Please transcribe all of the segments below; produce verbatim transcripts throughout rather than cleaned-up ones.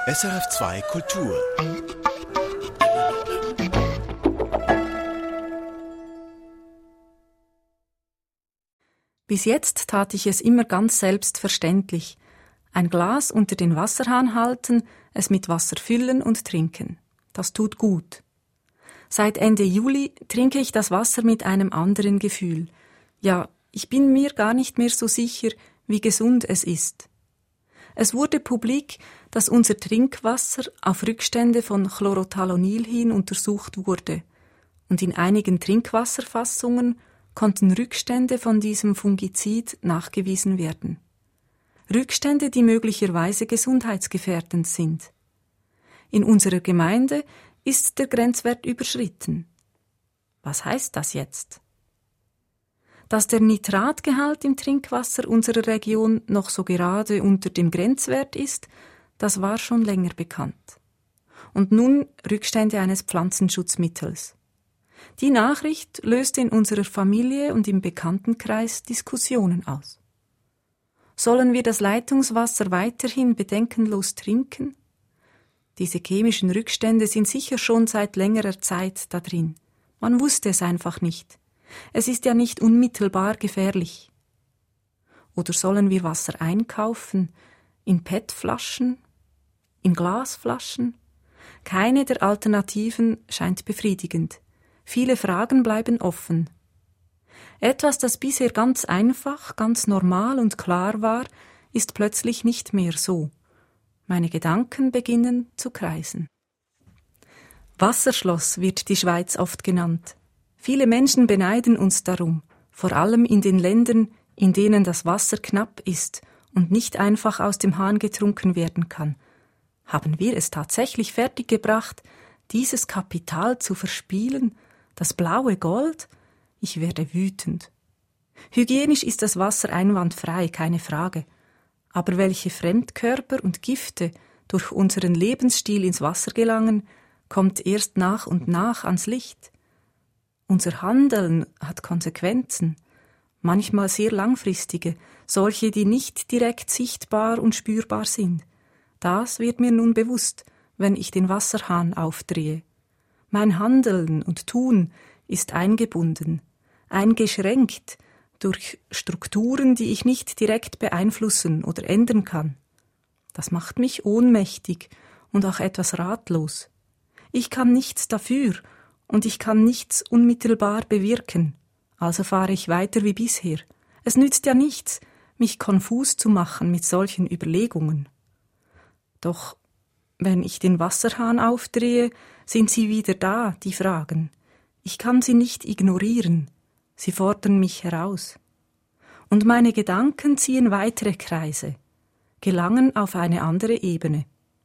S R F zwei Kultur. Bis jetzt tat ich es immer ganz selbstverständlich. Ein Glas unter den Wasserhahn halten, es mit Wasser füllen und trinken. Das tut gut. Seit Ende Juli trinke ich das Wasser mit einem anderen Gefühl. Ja, ich bin mir gar nicht mehr so sicher, wie gesund es ist. Es wurde publik, dass unser Trinkwasser auf Rückstände von Chlorothalonil hin untersucht wurde. Und in einigen Trinkwasserfassungen konnten Rückstände von diesem Fungizid nachgewiesen werden. Rückstände, die möglicherweise gesundheitsgefährdend sind. In unserer Gemeinde ist der Grenzwert überschritten. Was heißt das jetzt? Dass der Nitratgehalt im Trinkwasser unserer Region noch so gerade unter dem Grenzwert ist, das war schon länger bekannt. Und nun Rückstände eines Pflanzenschutzmittels. Die Nachricht löste in unserer Familie und im Bekanntenkreis Diskussionen aus. Sollen wir das Leitungswasser weiterhin bedenkenlos trinken? Diese chemischen Rückstände sind sicher schon seit längerer Zeit da drin. Man wusste es einfach nicht. Es ist ja nicht unmittelbar gefährlich. Oder sollen wir Wasser einkaufen? In P E T-Flaschen? In Glasflaschen? Keine der Alternativen scheint befriedigend. Viele Fragen bleiben offen. Etwas, das bisher ganz einfach, ganz normal und klar war, ist plötzlich nicht mehr so. Meine Gedanken beginnen zu kreisen. Wasserschloss wird die Schweiz oft genannt. Viele Menschen beneiden uns darum, vor allem in den Ländern, in denen das Wasser knapp ist und nicht einfach aus dem Hahn getrunken werden kann. Haben wir es tatsächlich fertiggebracht, dieses Kapital zu verspielen, das blaue Gold? Ich werde wütend. Hygienisch ist das Wasser einwandfrei, keine Frage. Aber welche Fremdkörper und Gifte durch unseren Lebensstil ins Wasser gelangen, kommt erst nach und nach ans Licht. Unser Handeln hat Konsequenzen, manchmal sehr langfristige, solche, die nicht direkt sichtbar und spürbar sind. Das wird mir nun bewusst, wenn ich den Wasserhahn aufdrehe. Mein Handeln und Tun ist eingebunden, eingeschränkt durch Strukturen, die ich nicht direkt beeinflussen oder ändern kann. Das macht mich ohnmächtig und auch etwas ratlos. Ich kann nichts dafür und ich kann nichts unmittelbar bewirken, also fahre ich weiter wie bisher. Es nützt ja nichts, mich konfus zu machen mit solchen Überlegungen. Doch wenn ich den Wasserhahn aufdrehe, sind sie wieder da, die Fragen. Ich kann sie nicht ignorieren, sie fordern mich heraus. Und meine Gedanken ziehen weitere Kreise, gelangen auf eine andere Ebene.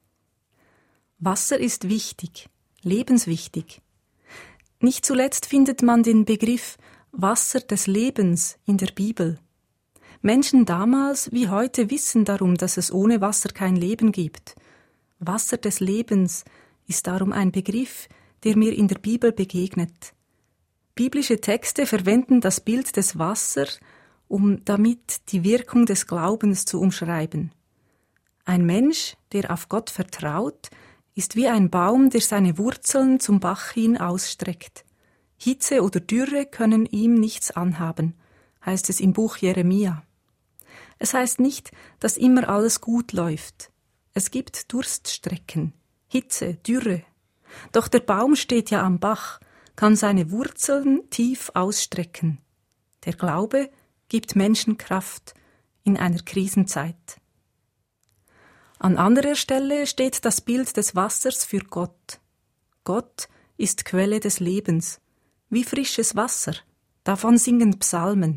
Wasser ist wichtig, lebenswichtig. Nicht zuletzt findet man den Begriff Wasser des Lebens in der Bibel. Menschen damals wie heute wissen darum, dass es ohne Wasser kein Leben gibt. Wasser des Lebens ist darum ein Begriff, der mir in der Bibel begegnet. Biblische Texte verwenden das Bild des Wassers, um damit die Wirkung des Glaubens zu umschreiben. Ein Mensch, der auf Gott vertraut, ist wie ein Baum, der seine Wurzeln zum Bach hin ausstreckt. Hitze oder Dürre können ihm nichts anhaben, heißt es im Buch Jeremia. Es heißt nicht, dass immer alles gut läuft. Es gibt Durststrecken, Hitze, Dürre. Doch der Baum steht ja am Bach, kann seine Wurzeln tief ausstrecken. Der Glaube gibt Menschen Kraft in einer Krisenzeit. An anderer Stelle steht das Bild des Wassers für Gott. Gott ist Quelle des Lebens, wie frisches Wasser, davon singen Psalmen.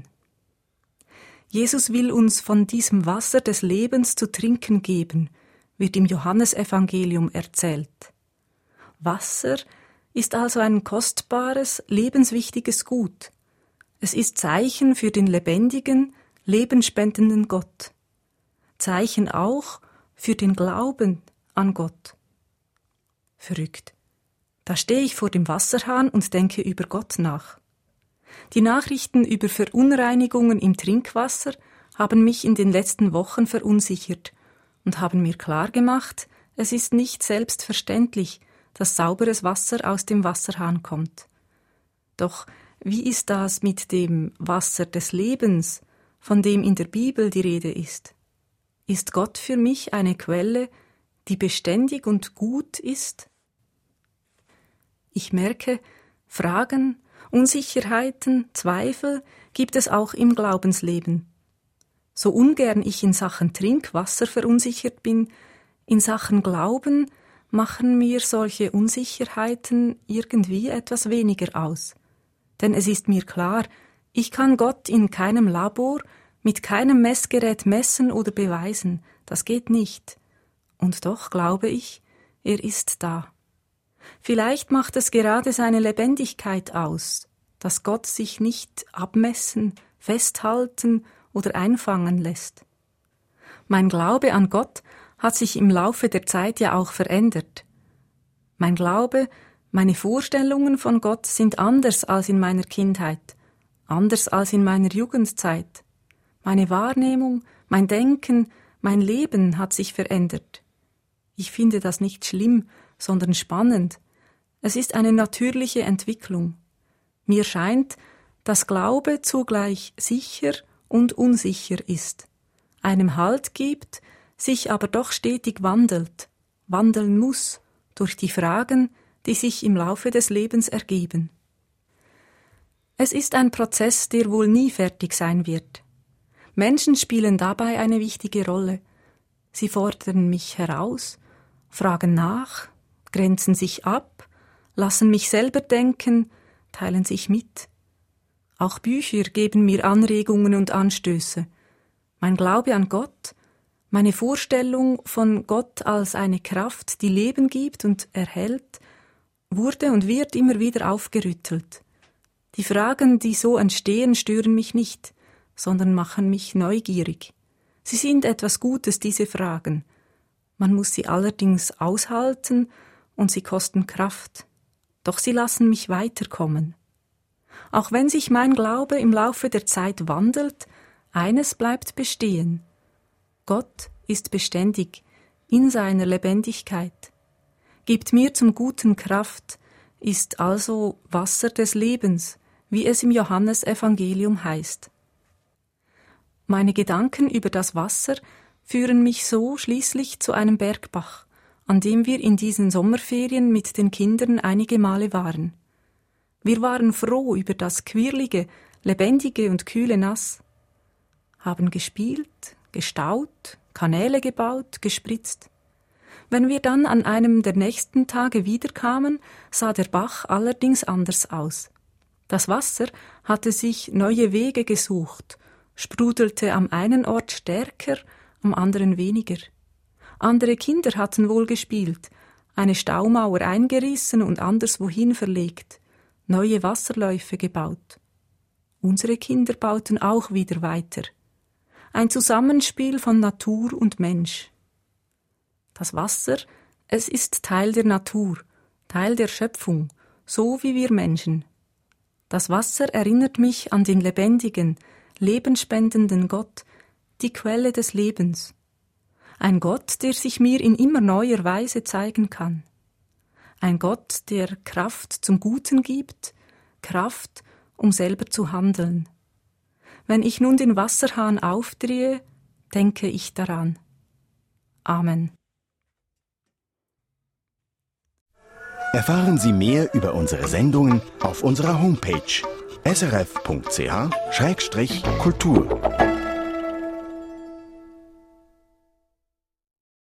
Jesus will uns von diesem Wasser des Lebens zu trinken geben, wird im Johannesevangelium erzählt. Wasser ist also ein kostbares, lebenswichtiges Gut. Es ist Zeichen für den lebendigen, lebenspendenden Gott. Zeichen auch für den Glauben an Gott. Verrückt. Da stehe ich vor dem Wasserhahn und denke über Gott nach. Die Nachrichten über Verunreinigungen im Trinkwasser haben mich in den letzten Wochen verunsichert und haben mir klargemacht, Es ist nicht selbstverständlich, dass sauberes Wasser aus dem Wasserhahn kommt. Doch wie ist das mit dem Wasser des Lebens, von dem in der Bibel die Rede ist? Ist Gott für mich eine Quelle, die beständig und gut ist? Ich merke, Fragen, Unsicherheiten, Zweifel gibt es auch im Glaubensleben. So ungern ich in Sachen Trinkwasser verunsichert bin, in Sachen Glauben machen mir solche Unsicherheiten irgendwie etwas weniger aus. Denn es ist mir klar, ich kann Gott in keinem Labor, mit keinem Messgerät messen oder beweisen, das geht nicht. Und doch glaube ich, er ist da. Vielleicht macht es gerade seine Lebendigkeit aus, dass Gott sich nicht abmessen, festhalten oder einfangen lässt. Mein Glaube an Gott hat sich im Laufe der Zeit ja auch verändert. Mein Glaube, meine Vorstellungen von Gott sind anders als in meiner Kindheit, anders als in meiner Jugendzeit. Meine Wahrnehmung, mein Denken, mein Leben hat sich verändert. Ich finde das nicht schlimm, sondern spannend. Es ist eine natürliche Entwicklung. Mir scheint, dass Glaube zugleich sicher und unsicher ist, einem Halt gibt, sich aber doch stetig wandelt, wandeln muss durch die Fragen, die sich im Laufe des Lebens ergeben. Es ist ein Prozess, der wohl nie fertig sein wird. Menschen spielen dabei eine wichtige Rolle. Sie fordern mich heraus, fragen nach, grenzen sich ab, lassen mich selber denken, teilen sich mit. Auch Bücher geben mir Anregungen und Anstöße. Mein Glaube an Gott, meine Vorstellung von Gott als eine Kraft, die Leben gibt und erhält, wurde und wird immer wieder aufgerüttelt. Die Fragen, die so entstehen, stören mich nicht, sondern machen mich neugierig. Sie sind etwas Gutes, diese Fragen. Man muss sie allerdings aushalten und sie kosten Kraft. Doch sie lassen mich weiterkommen. Auch wenn sich mein Glaube im Laufe der Zeit wandelt, eines bleibt bestehen. Gott ist beständig in seiner Lebendigkeit, gibt mir zum Guten Kraft, ist also Wasser des Lebens, wie es im Johannesevangelium heißt. Meine Gedanken über das Wasser führen mich so schließlich zu einem Bergbach, an dem wir in diesen Sommerferien mit den Kindern einige Male waren. Wir waren froh über das quirlige, lebendige und kühle Nass, haben gespielt, gestaut, Kanäle gebaut, gespritzt. Wenn wir dann an einem der nächsten Tage wiederkamen, sah der Bach allerdings anders aus. Das Wasser hatte sich neue Wege gesucht, sprudelte am einen Ort stärker, am anderen weniger. Andere Kinder hatten wohl gespielt, eine Staumauer eingerissen und anderswohin verlegt, neue Wasserläufe gebaut. Unsere Kinder bauten auch wieder weiter. Ein Zusammenspiel von Natur und Mensch. Das Wasser, es ist Teil der Natur, Teil der Schöpfung, so wie wir Menschen. Das Wasser erinnert mich an den lebendigen, lebenspendenden Gott, die Quelle des Lebens. Ein Gott, der sich mir in immer neuer Weise zeigen kann. Ein Gott, der Kraft zum Guten gibt, Kraft, um selber zu handeln. Wenn ich nun den Wasserhahn aufdrehe, denke ich daran. Amen. Erfahren Sie mehr über unsere Sendungen auf unserer Homepage s r f punkt c h Schrägstrich Kultur.